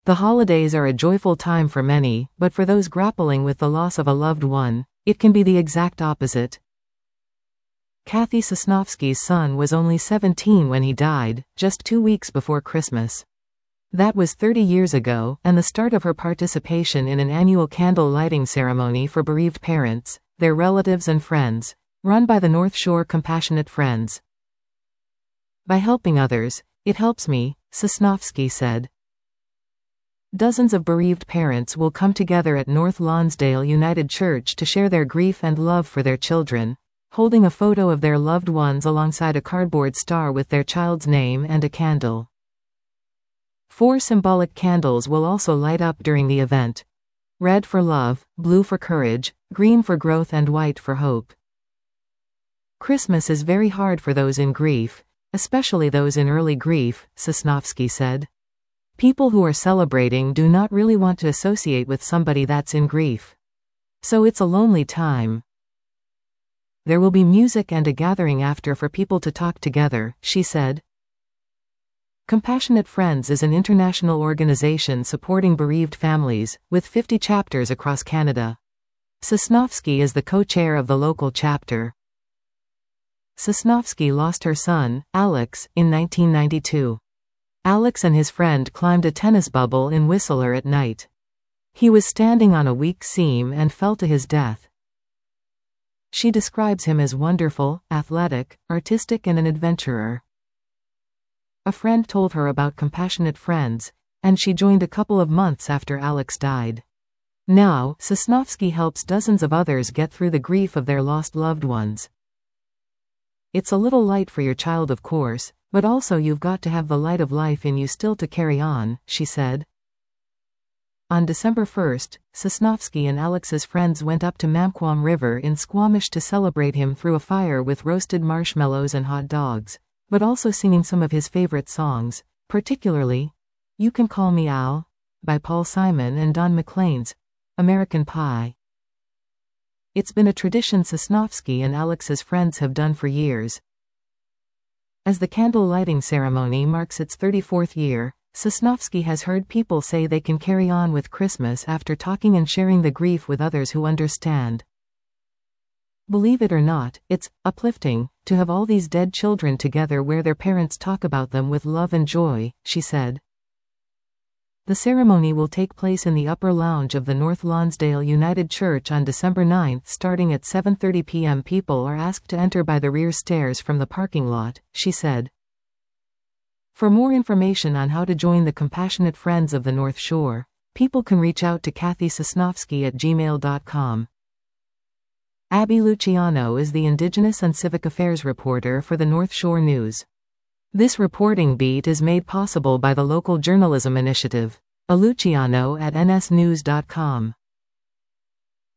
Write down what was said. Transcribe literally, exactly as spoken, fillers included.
The holidays are a joyful time for many, but for those grappling with the loss of a loved one, it can be the exact opposite. Kathy Sosnovsky's son was only seventeen when he died, just two weeks before Christmas. That was thirty years ago, and the start of her participation in an annual candle lighting ceremony for bereaved parents, their relatives and friends, run by the North Shore Compassionate Friends. By helping others, it helps me, Sosnovsky said. Dozens of bereaved parents will come together at North Lonsdale United Church to share their grief and love for their children, holding a photo of their loved ones alongside a cardboard star with their child's name and a candle. Four symbolic candles will also light up during the event: red for love, blue for courage, green for growth and white for hope. Christmas is very hard for those in grief, especially those in early grief, Sosnovsky said. People who are celebrating do not really want to associate with somebody that's in grief. So it's a lonely time. There will be music and a gathering after for people to talk together, she said. Compassionate Friends is an international organization supporting bereaved families, with fifty chapters across Canada. Sosnovsky is the co-chair of the local chapter. Sosnovsky lost her son, Alex, in nineteen ninety-two. Alex and his friend climbed a tennis bubble in Whistler at night. He was standing on a weak seam and fell to his death. She describes him as wonderful, athletic, artistic and an adventurer. A friend told her about Compassionate Friends, and she joined a couple of months after Alex died. Now, Sosnovsky helps dozens of others get through the grief of their lost loved ones. It's a little light for your child, of course, but also you've got to have the light of life in you still to carry on, she said. On December first, Sosnovsky and Alex's friends went up to Mamquam River in Squamish to celebrate him through a fire with roasted marshmallows and hot dogs, but also singing some of his favorite songs, particularly You Can Call Me Al, by Paul Simon, and Don McLean's American Pie. It's been a tradition Sosnovsky and Alex's friends have done for years. As the candle lighting ceremony marks its thirty-fourth year, Sosnovsky has heard people say they can carry on with Christmas after talking and sharing the grief with others who understand. Believe it or not, it's uplifting to have all these dead children together where their parents talk about them with love and joy, she said. The ceremony will take place in the upper lounge of the North Lonsdale United Church on December ninth starting at seven thirty p m People are asked to enter by the rear stairs from the parking lot, she said. For more information on how to join the Compassionate Friends of the North Shore, people can reach out to Kathy Sosnovsky at gmail dot com. Abby Luciano is the Indigenous and Civic Affairs reporter for the North Shore News. This reporting beat is made possible by the Local Journalism Initiative. A Luciano at n s news dot com.